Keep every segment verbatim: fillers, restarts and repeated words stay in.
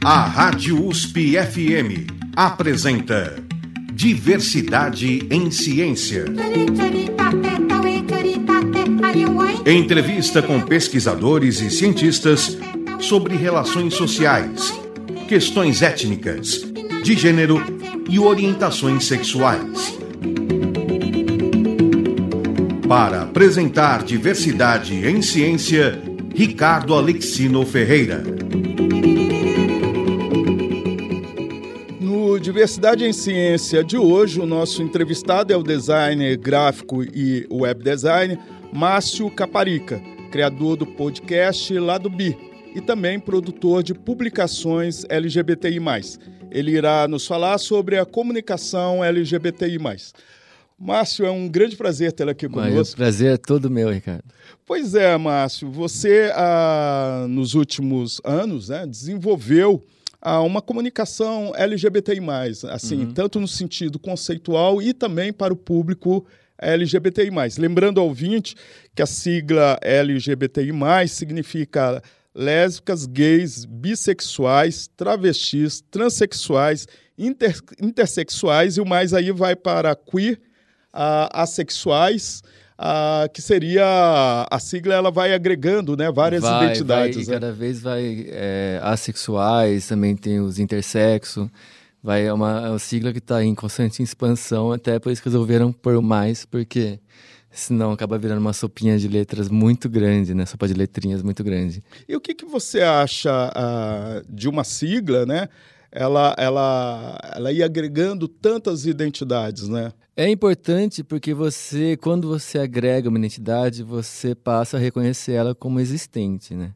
A Rádio U S P F M apresenta Diversidade em Ciência. Entrevista com pesquisadores e cientistas sobre relações sociais, questões étnicas, de gênero e orientações sexuais. Para apresentar Diversidade em Ciência, Ricardo Alexino Ferreira. No Diversidade em Ciência de hoje, o nosso entrevistado é o designer gráfico e web designer Márcio Caparica, criador do podcast Lado B e também produtor de publicações L G B T I mais. Ele irá nos falar sobre a comunicação L G B T I mais. Márcio, é um grande prazer tê-lo aqui conosco. Mas o prazer é todo meu, Ricardo. Pois é, Márcio, você ah, nos últimos anos, né, desenvolveu ah, uma comunicação L G B T I mais, assim, uhum. tanto no sentido conceitual e também para o público L G B T I mais. Lembrando ao ouvinte que a sigla L G B T I mais significa lésbicas, gays, bissexuais, travestis, transexuais, inter, intersexuais, e o mais aí vai para queer, Uh, assexuais, uh, que seria a sigla, ela vai agregando, né, várias vai, identidades. Vai, né? Cada vez vai é, assexuais, também tem os intersexo, vai, é uma, uma sigla que está em constante expansão, até por isso que resolveram pôr mais, porque senão acaba virando uma sopinha de letras muito grande, né, sopa de letrinhas muito grande. E o que, que você acha uh, de uma sigla, né? Ela, ela, ela ia agregando tantas identidades, né? É importante porque você, quando você agrega uma identidade, você passa a reconhecer ela como existente, né?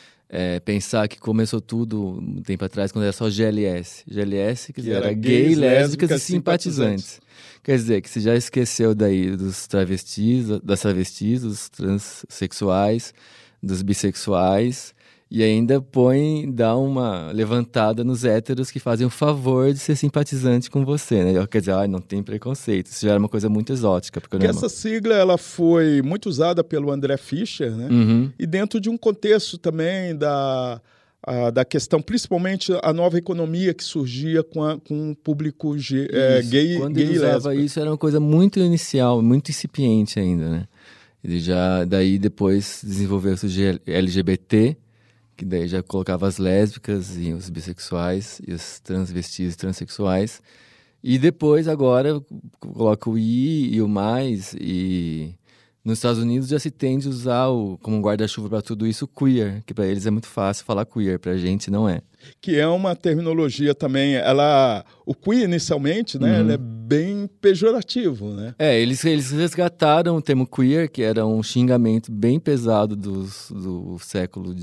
É, pensar que começou tudo um tempo atrás, quando era só G L S. G L S, quer dizer, era, era gay, gays, lésbicas e simpatizantes. simpatizantes. Quer dizer, que você já esqueceu daí dos travestis, das travestis, dos transexuais, dos bissexuais. E ainda põe, dá uma levantada nos héteros que fazem o favor de ser simpatizante com você, né? Quer dizer, ah, não tem preconceito. Isso já era uma coisa muito exótica. Porque, porque essa sigla ela foi muito usada pelo André Fischer, né? Uhum. E dentro de um contexto também da, a, da questão, principalmente a nova economia que surgia com, a, com o público ge, é, gay, Quando gay ele e usava lésbico. Isso era uma coisa muito inicial, muito incipiente ainda, né? Ele já, daí depois desenvolveu-se o L G B T, que daí já colocava as lésbicas e os bissexuais e os transvestis e transexuais. E depois, agora, coloca o I e o mais. E nos Estados Unidos já se tende a usar o, como um guarda-chuva para tudo isso, queer, que para eles é muito fácil falar queer, para a gente não é. Que é uma terminologia também, ela, o queer inicialmente, né, uhum. ela é bem pejorativo, né? É, eles, eles resgataram o termo queer, que era um xingamento bem pesado dos, do século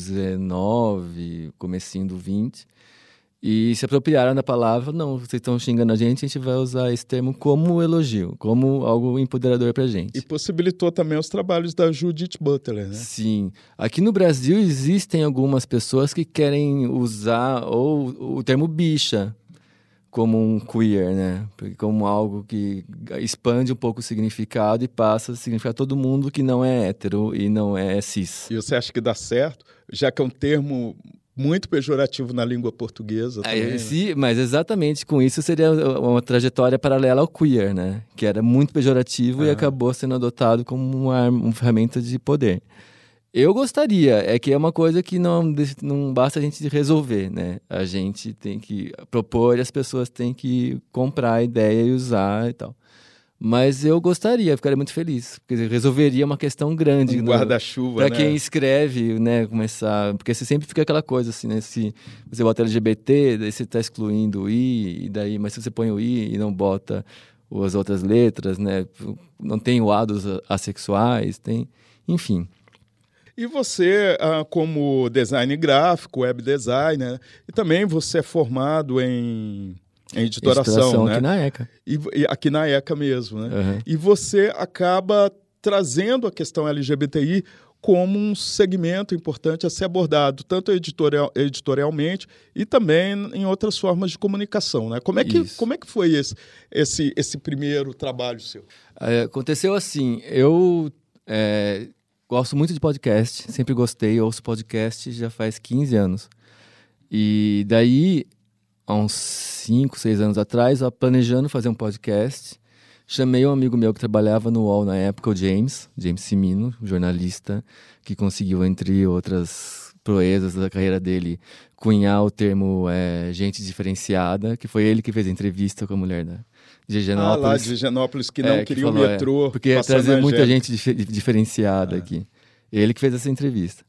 dezenove, comecinho do vinte, e se apropriaram da palavra. Não, vocês estão xingando a gente, a gente vai usar esse termo como elogio, como algo empoderador pra gente. E possibilitou também os trabalhos da Judith Butler, né? Sim. Aqui no Brasil existem algumas pessoas que querem usar ou, o termo bicha como um queer, né? Como algo que expande um pouco o significado e passa a significar todo mundo que não é hétero e não é cis. E você acha que dá certo? Já que é um termo muito pejorativo na língua portuguesa também, é, né? Sim, mas exatamente com isso seria uma trajetória paralela ao queer, né? Que era muito pejorativo ah. e acabou sendo adotado como uma, uma ferramenta de poder. Eu gostaria, é que é uma coisa que não, não basta a gente resolver, né? A gente tem que propor e as pessoas têm que comprar a ideia e usar e tal. Mas eu gostaria, ficaria muito feliz, porque resolveria uma questão grande. Um guarda-chuva, para né? quem escreve, né, começar... Porque você sempre fica aquela coisa assim, né? Se você bota L G B T, daí você está excluindo o I, e daí, mas se você põe o I e não bota as outras letras, né? Não tem o A dos assexuais, tem... Enfim. E você, como design gráfico, web designer, e também você é formado em... Em editoração, editoração né? Aqui na ECA. E, e aqui na ECA mesmo, né? Uhum. E você acaba trazendo a questão L G B T I como um segmento importante a ser abordado, tanto editorial, editorialmente e também em outras formas de comunicação, né? Como é que, como é que foi esse, esse, esse primeiro trabalho seu? É, aconteceu assim, eu é, gosto muito de podcast, sempre gostei, ouço podcast já faz quinze anos. E daí, há uns cinco, seis anos atrás, eu planejando fazer um podcast, chamei um amigo meu que trabalhava no U O L na época, o James, James Cimino, jornalista, que conseguiu, entre outras proezas da carreira dele, cunhar o termo é, gente diferenciada, que foi ele que fez a entrevista com a mulher da de Higienópolis. Ah, lá de Higienópolis, que não é, queria que o falou, metrô. É, porque ia trazer muita gente dif diferenciada é. aqui. Ele que fez essa entrevista.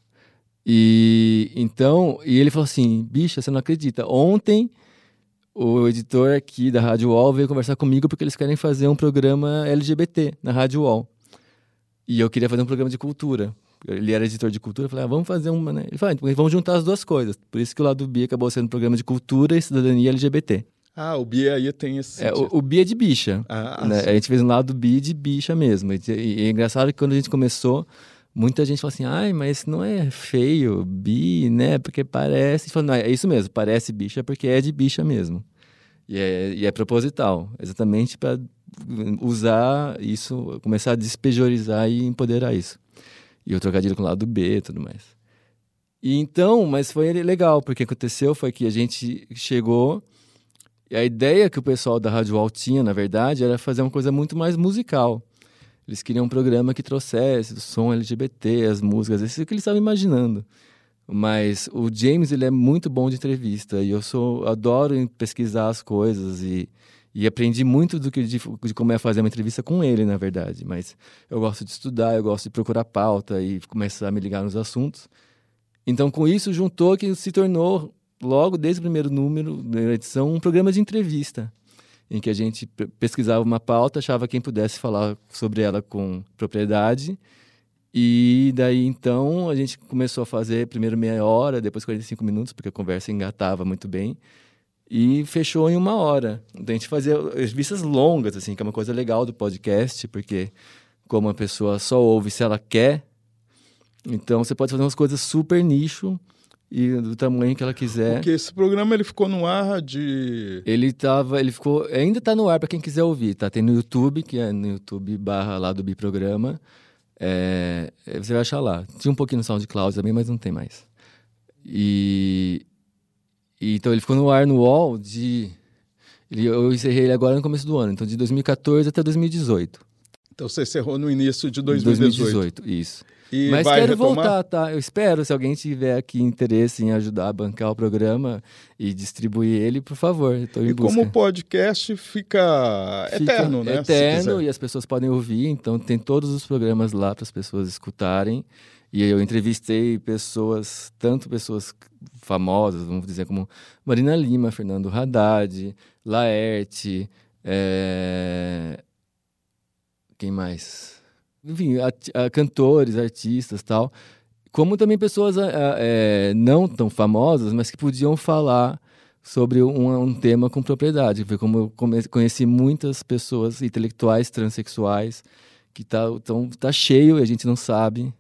E então, e ele falou assim, bicha, você não acredita, ontem o editor aqui da Rádio U O L veio conversar comigo porque eles querem fazer um programa L G B T na Rádio U O L. E eu queria fazer um programa de cultura. Ele era editor de cultura, eu falei, ah, vamos fazer uma, né? Ele falou, ah, vamos juntar as duas coisas. Por isso que o Lado B acabou sendo um programa de cultura e cidadania L G B T. Ah, o B aí tem esse... É, o, o B é de bicha. Ah, né? A gente fez um Lado B de bicha mesmo. E, e é engraçado que quando a gente começou, muita gente fala assim, ai, mas não é feio, bi, né? Porque parece... Falo, não, é isso mesmo, parece bicha porque é de bicha mesmo. E é, e é proposital, exatamente para usar isso, começar a despejorizar e empoderar isso. E o trocadilho com o lado B e tudo mais. E então, mas foi legal, porque o que aconteceu foi que a gente chegou... E a ideia que o pessoal da Rádio U O L tinha, na verdade, era fazer uma coisa muito mais musical. Eles queriam um programa que trouxesse o som L G B T, as músicas, isso é o que eles estavam imaginando. Mas o James, ele é muito bom de entrevista, e eu sou, adoro pesquisar as coisas, e, e aprendi muito do que, de, de como é fazer uma entrevista com ele, na verdade. Mas eu gosto de estudar, eu gosto de procurar pauta e começar a me ligar nos assuntos. Então, com isso, juntou que se tornou... logo desde o primeiro número da edição, um programa de entrevista, em que a gente pesquisava uma pauta, achava quem pudesse falar sobre ela com propriedade, e daí então a gente começou a fazer primeiro meia hora, depois quarenta e cinco minutos, porque a conversa engatava muito bem, e fechou em uma hora. Então a gente fazia entrevistas longas, assim, que é uma coisa legal do podcast, porque como a pessoa só ouve se ela quer, então você pode fazer umas coisas super nicho, e do tamanho que ela quiser. Porque esse programa ele ficou no ar de... Ele tava, ele ficou, ainda está no ar para quem quiser ouvir, tá? Tem no YouTube, que é no YouTube barra lá do Biprograma. É, você vai achar lá. Tinha um pouquinho no SoundCloud também, mas não tem mais. E, e então ele ficou no ar no U O L de... Ele, eu encerrei ele agora no começo do ano, então de dois mil e quatorze até dois mil e dezoito. Então você encerrou no início de dois mil e dezoito. dois mil e dezoito, isso. E Mas vai quero retomar? voltar, tá? Eu espero, se alguém tiver aqui interesse em ajudar a bancar o programa e distribuir ele, por favor, eu tô em E busca. como o podcast fica, Fica eterno, né? eterno, e as pessoas podem ouvir, então tem todos os programas lá para as pessoas escutarem. E eu entrevistei pessoas, tanto pessoas famosas, vamos dizer, como Marina Lima, Fernando Haddad, Laerte, é... quem mais? Enfim, a, a, cantores, artistas e tal, como também pessoas a, a, é, não tão famosas, mas que podiam falar sobre um, um tema com propriedade. Foi como eu come, conheci muitas pessoas intelectuais transexuais que tá, tão, tá cheio e a gente não sabe.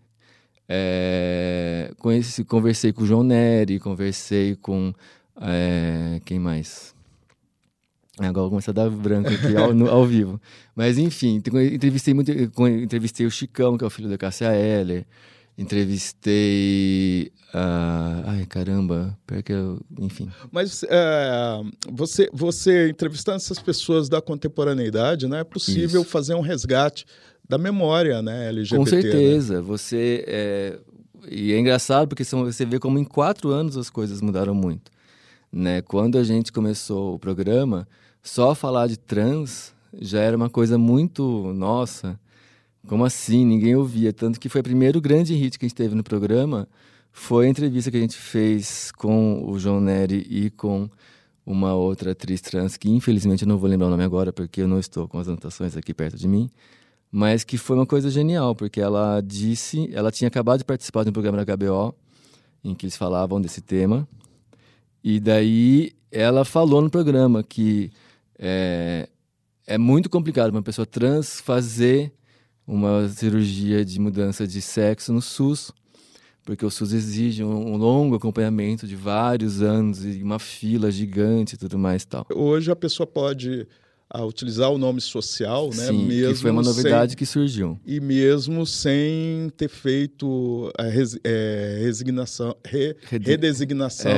É, conheci, conversei com o João Nery, conversei com... É, quem mais? Agora começa a dar branco aqui ao, no, ao vivo. Mas, enfim, entrevistei, muito, entrevistei o Chicão, que é o filho da Cássia Eller. Entrevistei... Uh, ai, caramba. Porque eu, enfim. Mas é, você, você, entrevistando essas pessoas da contemporaneidade, né, é possível Isso. fazer um resgate da memória, né, L G B T. Com certeza. Né? Você... É, e é engraçado porque são, você vê como em quatro anos as coisas mudaram muito. Né? Quando a gente começou o programa... Só falar de trans já era uma coisa muito... Nossa, como assim? Ninguém ouvia. Tanto que foi o primeiro grande hit que a gente teve no programa. Foi a entrevista que a gente fez com o João Nery e com uma outra atriz trans, que infelizmente eu não vou lembrar o nome agora, porque eu não estou com as anotações aqui perto de mim. Mas que foi uma coisa genial, porque ela disse... Ela tinha acabado de participar de um programa da H B O, em que eles falavam desse tema. E daí ela falou no programa que... É, é muito complicado para uma pessoa trans fazer uma cirurgia de mudança de sexo no SUS, porque o SUS exige um, um longo acompanhamento de vários anos e uma fila gigante e tudo mais e tal. Hoje a pessoa pode ah, utilizar o nome social, né? Sim, mesmo que foi uma novidade sem, que surgiu. E mesmo sem ter feito a res, é, resignação, re, Rede... redesignação... É.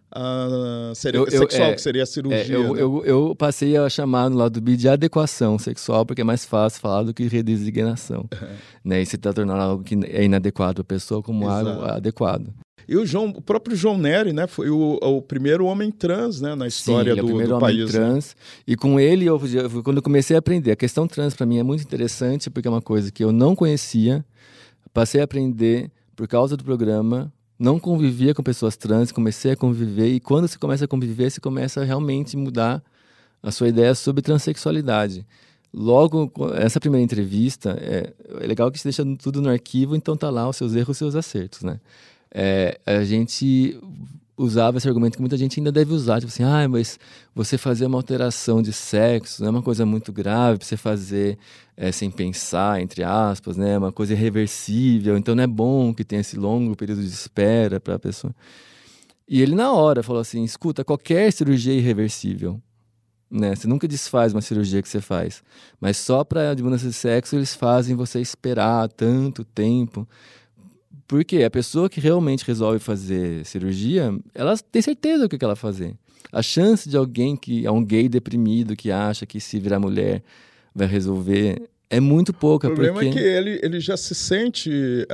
uh, seria, eu, eu, sexual, é, que seria a cirurgia. É, eu, né? eu, eu passei a chamar no lado B de adequação sexual, porque é mais fácil falar do que redesignação. Né? E você está tornando algo que é inadequado a pessoa como Exato. algo adequado. E o, João, o próprio João Nery, né, foi o, o primeiro homem trans, né, na história Sim, ele do, é o primeiro do homem país. trans. Né? E com ele, eu, eu, quando eu comecei a aprender, a questão trans para mim é muito interessante, porque é uma coisa que eu não conhecia, passei a aprender por causa do programa, não convivia com pessoas trans, comecei a conviver, e quando você começa a conviver, você começa a realmente mudar a sua ideia sobre transexualidade. Logo, essa primeira entrevista, é, é legal que você deixa tudo no arquivo, então tá lá os seus erros e os seus acertos, né? É, a gente usava esse argumento que muita gente ainda deve usar, tipo assim, ah, mas você fazer uma alteração de sexo não é uma coisa muito grave para você fazer é, sem pensar, entre aspas, né? É uma coisa irreversível, então não é bom que tenha esse longo período de espera para a pessoa. E ele na hora falou assim, escuta, qualquer cirurgia é irreversível, né? Você nunca desfaz uma cirurgia que você faz, mas só para a mudança de sexo eles fazem você esperar tanto tempo. Porque a pessoa que realmente resolve fazer cirurgia, ela tem certeza do que ela vai fazer. A chance de alguém que é um gay deprimido, que acha que se virar mulher vai resolver, é muito pouca. O problema porque... é que ele, ele já se sente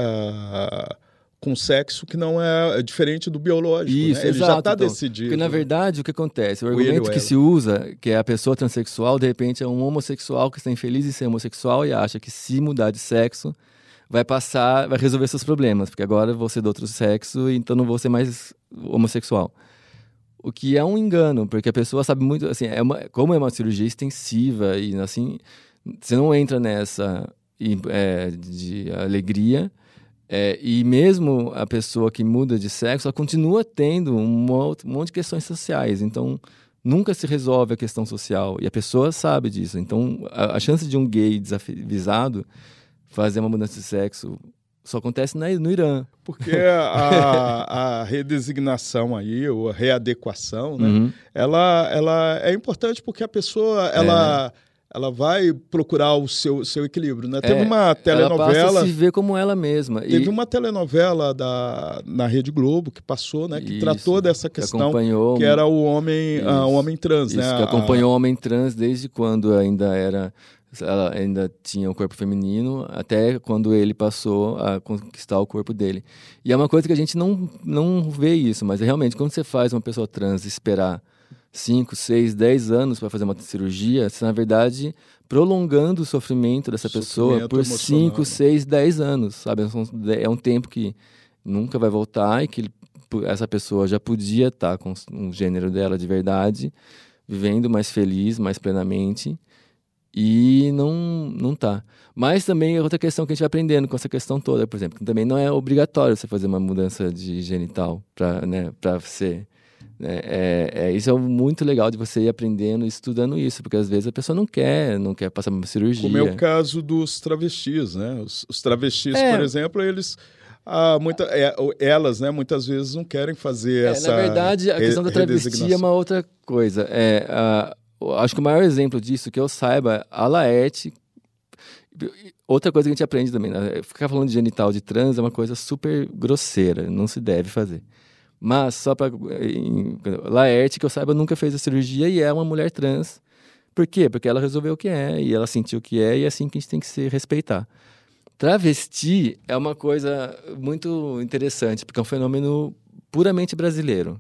uh, com sexo que não é diferente do biológico. Isso, né? Ele exato, já está então, decidido. Porque, na verdade, o que acontece? O Ou argumento ele que ou se usa, que é a pessoa transexual, de repente é um homossexual que está infeliz em ser homossexual e acha que se mudar de sexo vai passar, vai resolver seus problemas, porque agora eu vou ser do outro sexo, então não vou ser mais homossexual. O que é um engano, porque a pessoa sabe muito, assim, é uma, como é uma cirurgia extensiva e assim, você não entra nessa é, de alegria, é, e mesmo a pessoa que muda de sexo, ela continua tendo um monte, um monte de questões sociais, então nunca se resolve a questão social, e a pessoa sabe disso, então a, a chance de um gay desavisado fazer uma mudança de sexo só acontece na, no Irã. Porque a, a redesignação aí, ou a readequação, né? Uhum. ela, ela é importante porque a pessoa ela, é. ela vai procurar o seu, seu equilíbrio. Né? Teve é, uma telenovela... Ela passa a se ver como ela mesma. Teve e... uma telenovela da, na Rede Globo que passou, né? Que Isso, tratou dessa questão, que, que era o homem, uh, o homem trans. Isso, né? que acompanhou a... o homem trans desde quando ainda era... Ela ainda tinha o corpo feminino, até quando ele passou a conquistar o corpo dele. E é uma coisa que a gente não, não vê isso, mas é realmente, quando você faz uma pessoa trans esperar cinco, seis, dez anos para fazer uma cirurgia, você, na verdade, prolongando o sofrimento dessa sofrimento pessoa por cinco, seis, dez anos, sabe? É um tempo que nunca vai voltar e que essa pessoa já podia estar com um gênero dela de verdade, vivendo mais feliz, mais plenamente, e não, não tá. Mas também é outra questão que a gente vai aprendendo com essa questão toda, por exemplo, que também não é obrigatório você fazer uma mudança de genital para, né, para ser... Né, é, é, isso é muito legal de você ir aprendendo e estudando isso, porque às vezes a pessoa não quer, não quer passar uma cirurgia. Como é o caso dos travestis, né? Os, os travestis, é. por exemplo, eles... Ah, muita, é, elas, né, muitas vezes não querem fazer é, essa... Na verdade, a questão da travesti é uma outra coisa. É... A, acho que o maior exemplo disso, que eu saiba, a Laerte... Outra coisa que a gente aprende também, né? Ficar falando de genital de trans é uma coisa super grosseira, não se deve fazer. Mas, só para... Laerte, que eu saiba, nunca fez a cirurgia e é uma mulher trans. Por quê? Porque ela resolveu o que é, e ela sentiu o que é, e é assim que a gente tem que se respeitar. Travesti é uma coisa muito interessante, porque é um fenômeno puramente brasileiro.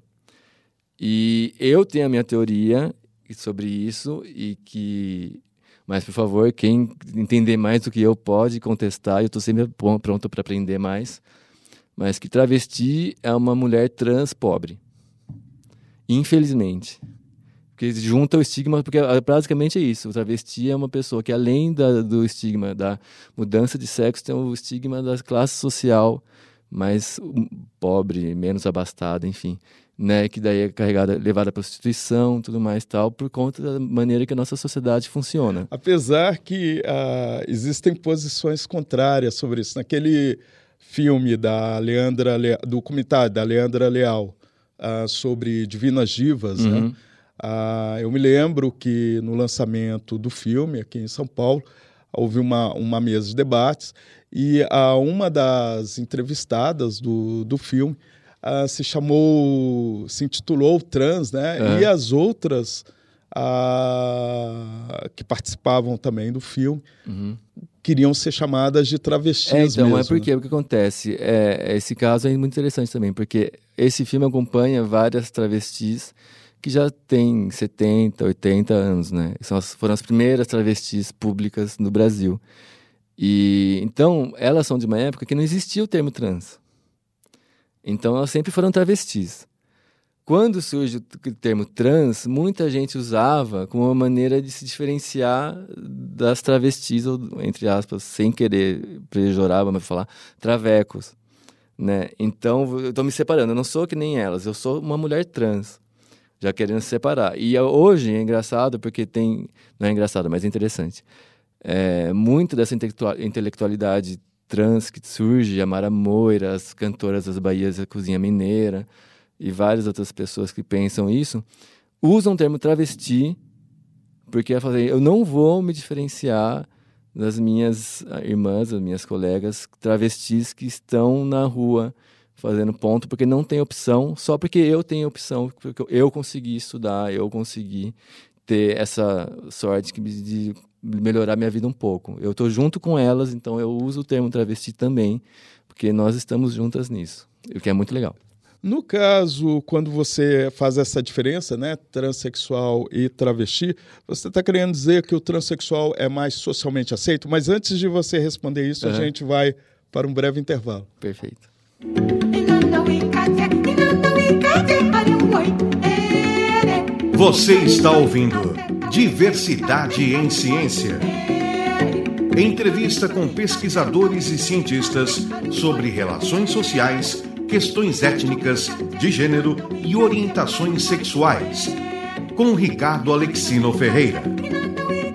E eu tenho a minha teoria sobre isso, e que... Mas, por favor, quem entender mais do que eu pode contestar, eu estou sempre pronto para aprender mais. Mas que travesti é uma mulher trans pobre. Infelizmente. Porque junta o estigma, porque basicamente é isso. O travesti é uma pessoa que, além da, do estigma da mudança de sexo, tem o estigma da classe social mais pobre, menos abastada, enfim. Né, que daí é carregada, levada à prostituição, tudo mais tal, por conta da maneira que a nossa sociedade funciona. Apesar que uh, existem posições contrárias sobre isso. Naquele filme da Leandra Le... do documentário da Leandra Leal uh, sobre Divinas Divas, uhum. né? uh, eu me lembro que no lançamento do filme aqui em São Paulo houve uma, uma mesa de debates e uh, uma das entrevistadas do, do filme uh, se chamou, se intitulou Trans, né? Uhum. E as outras uh, que participavam também do filme uhum. queriam ser chamadas de travestis é, então, mesmo. É porque né? o que acontece? É, esse caso é muito interessante também, porque esse filme acompanha várias travestis que já têm setenta, oitenta anos, né? São as, foram as primeiras travestis públicas no Brasil. E então, elas são de uma época que não existia o termo trans. Então, elas sempre foram travestis. Quando surge o termo trans, muita gente usava como uma maneira de se diferenciar das travestis, ou, entre aspas, sem querer pejorar, mas falar, travecos, né? Então, eu estou me separando. Eu não sou que nem elas, eu sou uma mulher trans, já querendo se separar. E hoje é engraçado porque tem... Não é engraçado, mas é interessante. É, muito dessa intelectualidade trans que surge, a Mara Moira, as cantoras das Bahias da Cozinha Mineira e várias outras pessoas que pensam isso, usam o termo travesti porque eu não vou me diferenciar das minhas irmãs, das minhas colegas travestis que estão na rua fazendo ponto, porque não tem opção, só porque eu tenho opção, porque eu consegui estudar, eu consegui ter essa sorte de melhorar minha vida um pouco. Eu estou junto com elas, então eu uso o termo travesti também, porque nós estamos juntas nisso, o que é muito legal. No caso, quando você faz essa diferença, né, transexual e travesti, você está querendo dizer que o transexual é mais socialmente aceito? Mas antes de você responder isso, uhum. a gente vai para um breve intervalo. Perfeito. Você está ouvindo Diversidade em Ciência. Entrevista com pesquisadores e cientistas sobre relações sociais, questões étnicas, de gênero e orientações sexuais. Com Ricardo Alexino Ferreira.